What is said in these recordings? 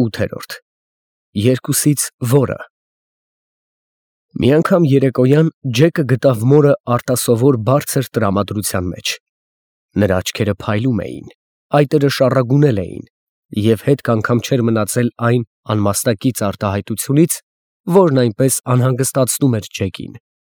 8-րդ Երկուսից որը։ Մի անգամ երեկոյան Ջեկը գտավ մորը արտասովոր բարձր տրամադրության մեջ։ Նրա աչքերը փայլում էին, այտերը շառագունել էին, և հետք անգամ չէր մնացել այն անմասնակից արտահայտությունից, որն այնպես անհանգստացնում էր Ջեկին։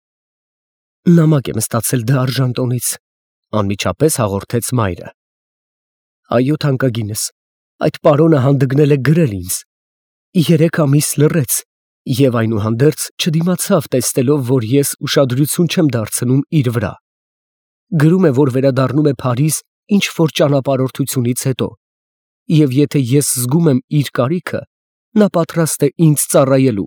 Նամակ եմ ստացել դարժանտոնից, անմիջապես հաղորդեց մայրը։ Այո, թանկագինս, այդ պարոնը հանդգնել է գրել ինձ։ 3 ամիս լռեց և այնուհանդերձ չդիմացավ, տեսնելով, որ ես ուշադրություն չեմ դարձնում իր վրա։ Գրում է, որ վերադառնում է Փարիզ ինչ-որ ճանապարհորդությունից հետո, և եթե ես զգում եմ իր կարիքը, նա պատրաստ է ինձ ծառայելու։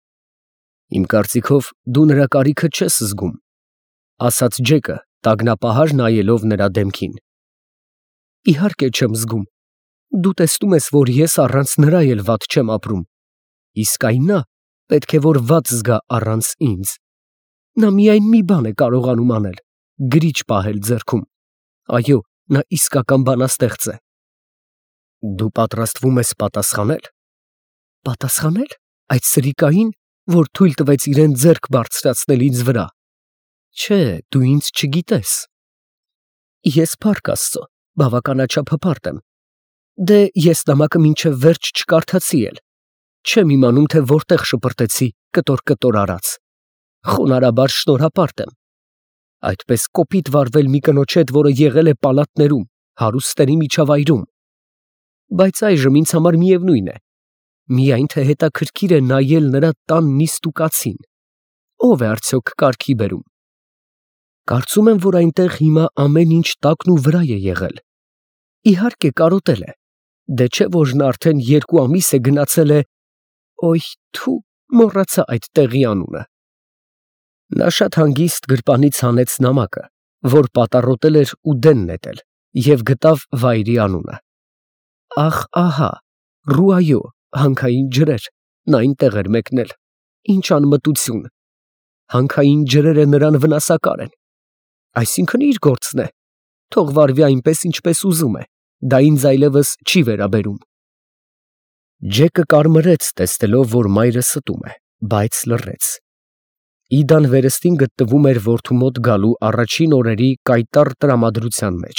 Իմ կարծիքով, դու նրա կարիքը չես զգում, ասաց Ջեկը, տագնապահար նայելով նրա դեմքին։ Իհարկե չեմ զգում։ Դու տեսնում ես, որ ես առանց նրա էլ վատ չեմ ապրում, իսկ այն նա պետք է որ վատ զգա առանց ինձ։ Նա միայն մի բան է կարողանում անել՝ գրիչ պահել ձեռքում։ Այո, նա իսկական բանաստեղծ է։ Դու պատրաստվում ես պատասխանել։ Պատասխանել այդ սրիկային, որ թույլ տվեց իրեն ձեռք բարձրացնել ինձ վրա։ Չէ, դու ինձ չգիտես։ Ես փառք Աստծո, բավականաչափ հպարտ եմ։ Դե ես նամակը մինչև վերջ չկարդացի էլ։ Չեմ իմանում, թե որտեղ շպրտեցի կտոր արած։ Խոնարհաբար շնորհապարտ եմ։ Այդպես կոպիտ վարվել մի կնոջ հետ, որը եղել է պալատներում, հարուստների միջավայրում։ Բայց այժմ ինձ համար միևնույն է։ Միայն թե հետաքրքիր է նայել նրա տան նիստուկացին։ Ո՞վ է արդյոք կարգի բերում։ Կարծում եմ, որ այնտեղ հիմա ամեն ինչ տակն ու վրա է եղել։ Իհարկե կարոտել է։ Դե չէ որ նա արդեն 2 ամիս է գնացել է… Օյ, թու, մոռացա այդ տեղի անունը։ Նա շատ հանգիստ գրպանից հանեց նամակը, որ պատառոտել էր ու դեն նետել, և գտավ վայրի անունը։ Ախ, ահա, Ռուայո, հանքային ջրեր, նա այնտեղ էր մեկնել։ Ինչ անմտություն։ Հանքային ջրերը նրան վնասակար են։ Այսինքն իր գործն է։ Թող վարվի այնպես, ինչպես ուզում է, դա ինձ այլևս չի վերաբերում։ Ջեկը կարմրեց, տեսնելով, որ մայրը ստում է, բայց լռեց։ Իդան վերստին գտնվում էր որդու մոտ գալու առաջին օրերի կայտառ տրամադրության մեջ։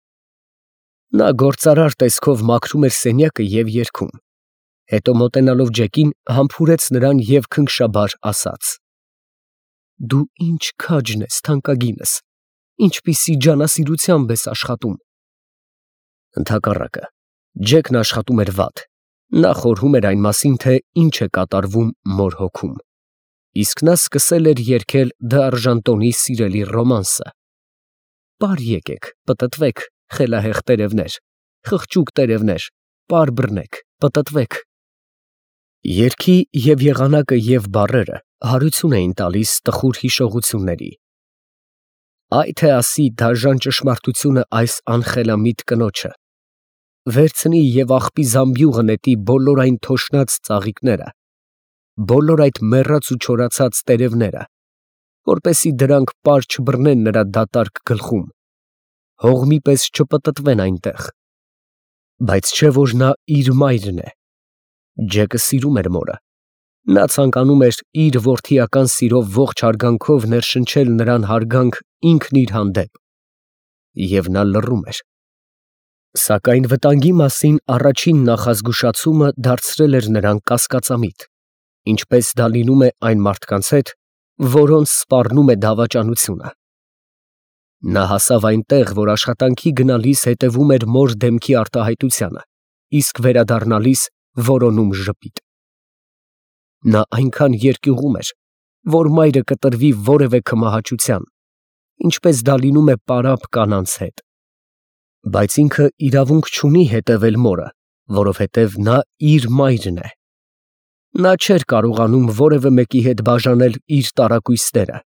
Նա գործարար տեսքով մաքրում էր սենյակը և երգում։ Հետո մոտենալով Ջեկին համբուրեց նրան և քնքշաբար ասաց. Դու ինչ քաջն ես, թանկագինս, ինչպիսի ջանասիրությամբ ես աշխատում։ Ընդհակառակը, Ջեկն աշխատում էր վատ։ Նա խորհում էր այն մասին, թե ինչ է կատարվում մոր հոգում։ Իսկ նա սկսել էր երգել դ'Արժանտոնի սիրելի ռոմանսը։ Պար եկեք, պտտվեք, խելահեղ տերևներ, խղճուկ տերևներ, պար բռնեք, պտտվեք։ Երգի և եղանակը և բառերը հարություն էին տալիս տխուր հիշողությունների։ Այ թե ասի դաժան ճշմարտությունը այս անխելամիտ կնոջը։ Վերցնի և աղբի զամբյուղը նետի բոլոր այն թոշնած ծաղիկները, բոլոր այդ մեռած ու չորացած տերևները, որպեսզի դրանք պար չբռնեն նրա դատարկ գլխում, հողմի պես չպտտվեն այնտեղ։ Բայց չէ որ նա իր մայրն է։ Ջեկը սիրում էր մորը։ Նա ցանկանում էր իր որդիական սիրով ողջ հարգանքով ներշնչել նրան հարգանք ինքն իր հանդեպ։ Եվ նա լռում էր։ Սակայն վտանգի մասին առաջին նախազգուշացումը դարձրել էր նրան կասկածամիտ, ինչպես դա լինում է այն մարդկանց հետ, որոնց սպառնում է դավաճանությունը։ Նա հասավ այնտեղ, որ աշխատանքի գնալիս հետևում էր մոր դեմքի արտահայտությանը, իսկ վերադառնալիս որոնում ժպիտ։ Նա այնքան երկյուղում էր, որ մայրը կտրվի որևէ քմահաճության, ինչպես դա լինում է պարապ կանանց հետ։ Բայց ինքը իրավունք չունի հետևել մորը, որովհետև նա իր մայրն է։ Նա չէր կարողանում որևէ մեկի հետ բաժանել իր տարակույսները։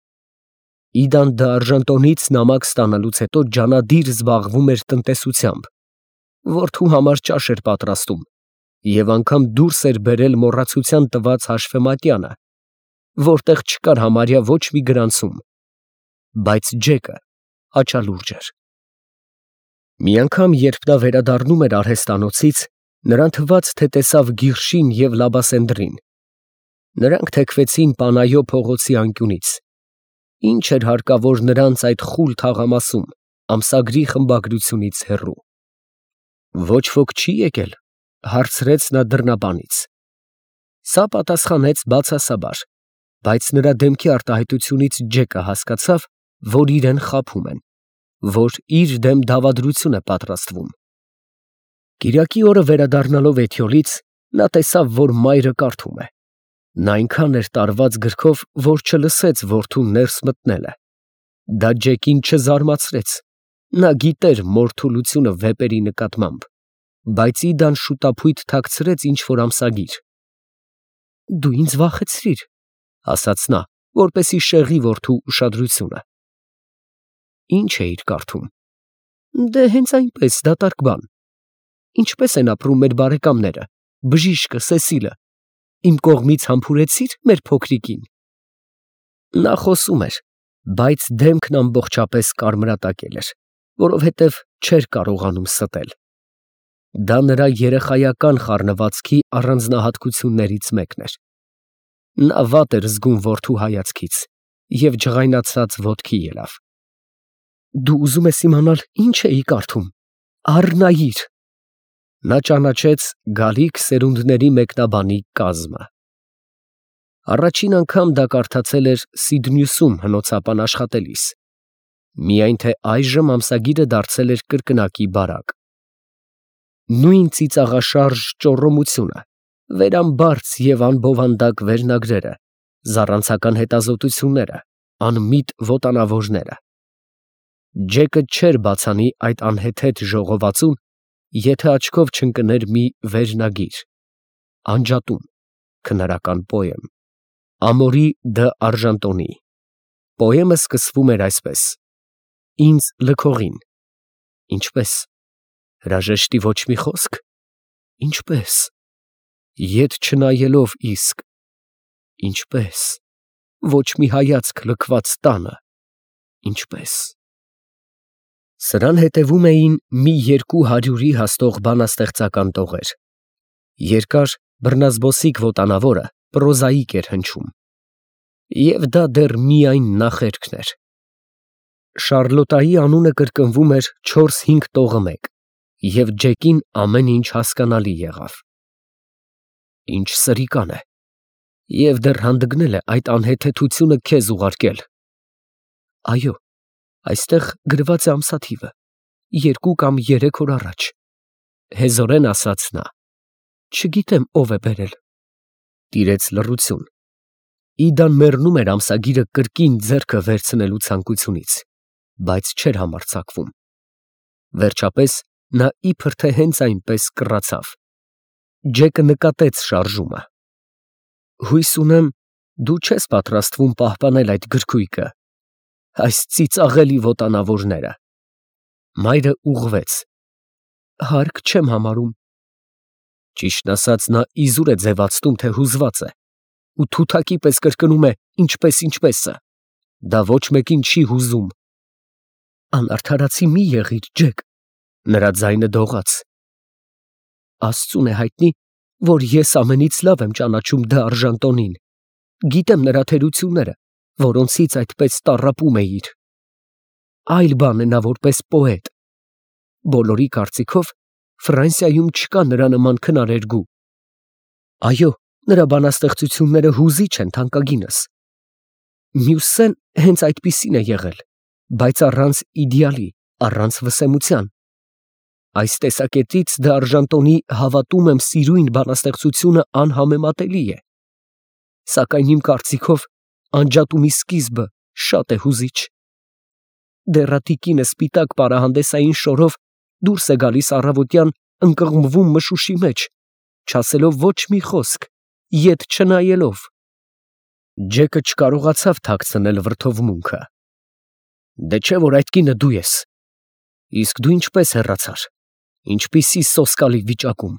Իդան դ'Արժանտոնից նամակ ստանալուց հետո ջանադիր զբաղվում էր տնտեսությամբ, որդու համար ճաշ էր պատրաստում և անգամ դուրս էր բերել մոռացության տված հաշվեմատյանը, որտեղ չկար համարյա ոչ մի գրանցում։ Բայց Ջեկը աչալուրջ էր։ Մի անգամ, երբ նա վերադառնում էր արհեստանոցից, Նրան թվաց, թե տեսավ Գիրշին և Լաբասենդրին։ Նրանք թեքվեցին Պանայո փողոցի անկյունից։ Ինչ էր հարկավոր նրանց այդ խուլ թաղամասում, ամսագրի խմբագրությունից հեռու։ Ոչ ոք չի եկել, հարցրեց նա դռնաբանից։ Սա պատասխանեց բացասաբար, բայց նրա դեմքի արտահայտությունից Ջեկը հասկացավ, որ իրեն խաբում են, որ իր դեմ դավադրություն է պատրաստվում։ Կիրակի օրը վերադառնալով Էթիոլից, նա տեսավ, որ մայրը կարդում է։ Նա այնքան էր տարված գրքով, որ չլսեց որդուն ներս մտնելը։ Դա Ջեկին չզարմացրեց։ Նա գիտեր մոր թուլությունը վեպերի նկատմամբ, բայց Իդան շուտափույթ թաքցրեց ինչ-որ ամսագիր։ «Դու ինձ վախեցրիր», ասաց նա, որպեսզի շեղի որդու ուշադրությունը։ Ինչ էիր կարդում։ Դե հենց այնպես, դատարկ բան։ Ինչպես են ապրում մեր բարեկամները, բժիշկը, Սեսիլը։ Իմ կողմից համբուրեցի՞ր մեր փոքրիկին։ Նա խոսում էր, բայց դեմքն ամբողջապես կարմրատակել էր, որովհետև չէր կարողանում ստել։ Դա նրա երեխայական խառնվածքի առանձնահատկություններից մեկն էր։ Նա վատ էր զգում որդու հայացքից և ջղայնացած ոտքի ելավ։ Դու ուզում ես իմանալ ինչ էի կարդում։ Առնայիր։ Նա ճանաչեց գալիք սերունդների մեկնաբանի կազմը։ Առաջին անգամ դա կարդացել էր Սիդնյուսում հնոցապան աշխատելիս։ Միայն թե այժմ ամսագիրը դարձել էր կրկնակի բարակ։ Նույն ծիծաղաշարժ ճոռոմությունը, վերամբարձ և անբովանդակ վերնագրերը, զառանցական հետազոտությունները, անմիտ ոտանավորները։ Ջեկը չէր բացանի այդ անհեթեթ ժողովածուն, եթե աչքով չընկներ մի վերնագիր, անջատում, քնարական պոեմ, Ամորի դը Արժանտոնի։ Պոեմը սկսվում էր այսպես. Ինձ լքողին։ Ինչպես։ Հրաժեշտի ոչ մի խոսք։ Ինչպես։ Ետ չնայելով իսկ։ Ինչպես։ Ոչ մի հայացք լքված տանը։ Ինչպես։ Սրան հետևում էին մի 200-ի հաստող բանաստեղծական տողեր։ Երկար բռնազբոսիկ ոտանավորը պրոզայիկ էր հնչում։ Եվ դա դեռ միայն նախերքն էր։ Շարլոտայի անունը կրկնվում էր 4-5 տողը մեկ, և Ջեկին ամեն ինչ հասկանալի եղավ։ Ինչ սրիկան է, և դեռ հանդգնել է այդ անհեթեթությունը քեզ ուղարկել։ Այո, այստեղ գրված է ամսաթիվը, 2 կամ 3 օր առաջ, հեզորեն ասաց նա։ Չգիտեմ ով է բերել։ Տիրեց լռություն։ Իդան մեռնում էր ամսագիրը կրկին ձեռքը վերցնելու ցանկությունից, բայց չէր համարձակվում։ Վերջապես նա իբր թե հենց այնպես կռացավ։ Ջեկը նկատեց շարժումը։ Հույս ունեմ, դու չես պատրաստվում պահպանել այդ գրքույկը, այս ծիծաղելի ոտանավորները։ Մայրը ուղղվեց։ Հարկ չեմ համարում։ Ճիշտն ասած, նա իզուր է ձևացնում, թե հուզված է, ու թութակի պես կրկնում է ինչպես֊ինչպեսը։ Դա ոչ մեկին չի հուզում։ Անարդարացի մի եղիր, Ջեք, նրա ձայնը դողաց։ Աստծուն է հայտնի, որ ես ամենից լավ եմ ճանաչում դը Արժանտոնին, գիտեմ նրա թերությունները, որոնցից այդպես տառապում էիր։ Այլ բան է նա որպես պոետ։ Բոլորի կարծիքով Ֆրանսիայում չկա նրա նման քնարերգու։ Այո, նրա բանաստեղծությունները հուզիչ են թանկագինս։ Մյուսսեն հենց այդպիսին է եղել, բայց առանց իդեալի, առանց վսեմության։ Այս տեսակետից դը Արժանտոնի հավատում եմ սիրույն բանաստեղծությունը անհամեմատելի է։ Սակայն իմ կարծիքով անջատումի սկիզբը շատ է հուզիչ։ Դեռատիկինը սպիտակ պարահանդեսային շորով դուրս է գալիս առավոտյան, ընկղմվում մշուշի մեջ, չասելով ոչ մի խոսք, ետ չնայելով։ Ջեկը չկարողացավ թաքցնել վրդովմունքը։ Դե չէ որ այդ կինը դու ես։ Իսկ դու ինչպես հեռացար, ինչպիսի սոսկալի վիճակում։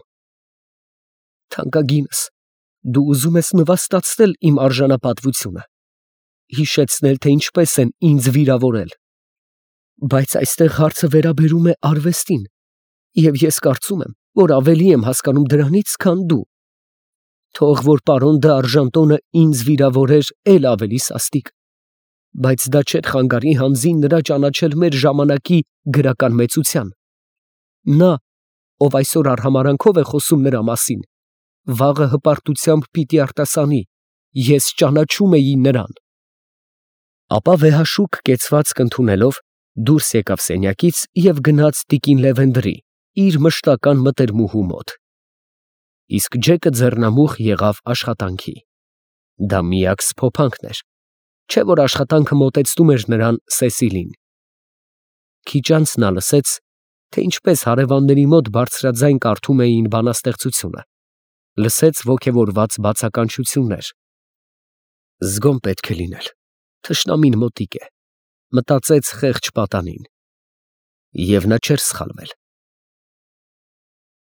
Թանկագինս, դու ուզում ես նվաստացնել իմ արժանապատվությունը, հիշեցնել, թե ինչպես են ինձ վիրավորել։ Բայց այստեղ հարցը վերաբերում է արվեստին, Եվ ես կարծում եմ, որ ավելի եմ հասկանում դրանից, քան դու։ Թող որ պարոն դը արժանտոնը ինձ վիրավորեր էլ ավելի սաստիկ, բայց դա չէր խանգարի հանձին նրա ճանաչել մեր ժամանակի գրական մեծության։ Նա, ով այսօր արհամարհանքով է խոսում նրա մասին, վաղը հպարտությամբ պիտի արտասանի. ես ճանաչում էի նրան։ Ապա վեհաշուկ կեցվածք ընդունելով դուրս եկավ սենյակից և գնաց տիկին Լևենդրի, իր մշտական մտերմուհու մոտ։ Իսկ Ջեկը ձեռնամուխ եղավ աշխատանքի։ Դա միակ սփոփանքն էր, չէ որ աշխատանքը մոտեցնում էր նրան Սեսիլին։ Քիչ անց նա լսեց, թե ինչպես հարևանների մոտ բարձրաձայն կարդում էին բանաստեղծությունը, լսեց ոգևորված բացականչություններ։ Զգոն պետք է լինել, թշնամին մոտիկ է, մտածեց խեղճ պատանին։ Եվ նա չէր սխալվել։